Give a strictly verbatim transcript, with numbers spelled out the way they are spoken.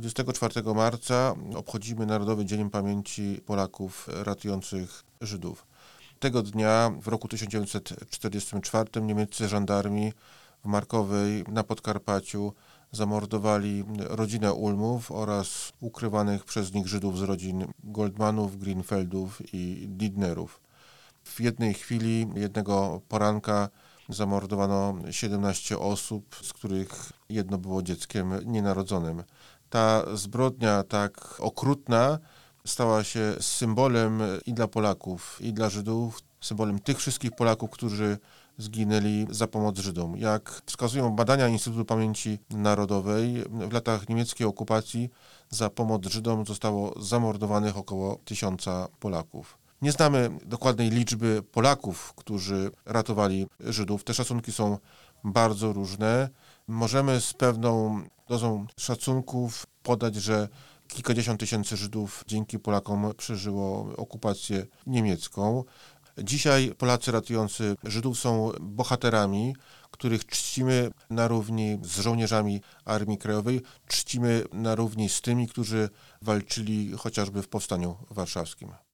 dwudziestego czwartego marca obchodzimy Narodowy Dzień Pamięci Polaków ratujących Żydów. Tego dnia w roku tysiąc dziewięćset czterdziestym czwartym niemieccy żandarmi w Markowej na Podkarpaciu zamordowali rodzinę Ulmów oraz ukrywanych przez nich Żydów z rodzin Goldmanów, Grünfeldów i Didnerów. W jednej chwili, jednego poranka zamordowano siedemnaście osób, z których jedno było dzieckiem nienarodzonym. Ta zbrodnia tak okrutna stała się symbolem i dla Polaków, i dla Żydów, symbolem tych wszystkich Polaków, którzy zginęli za pomoc Żydom. Jak wskazują badania Instytutu Pamięci Narodowej, w latach niemieckiej okupacji za pomoc Żydom zostało zamordowanych około tysiąca Polaków. Nie znamy dokładnej liczby Polaków, którzy ratowali Żydów. Te szacunki są bardzo różne. Możemy z pewną dozą szacunków podać, że kilkadziesiąt tysięcy Żydów dzięki Polakom przeżyło okupację niemiecką. Dzisiaj Polacy ratujący Żydów są bohaterami, których czcimy na równi z żołnierzami Armii Krajowej, czcimy na równi z tymi, którzy walczyli chociażby w Powstaniu Warszawskim.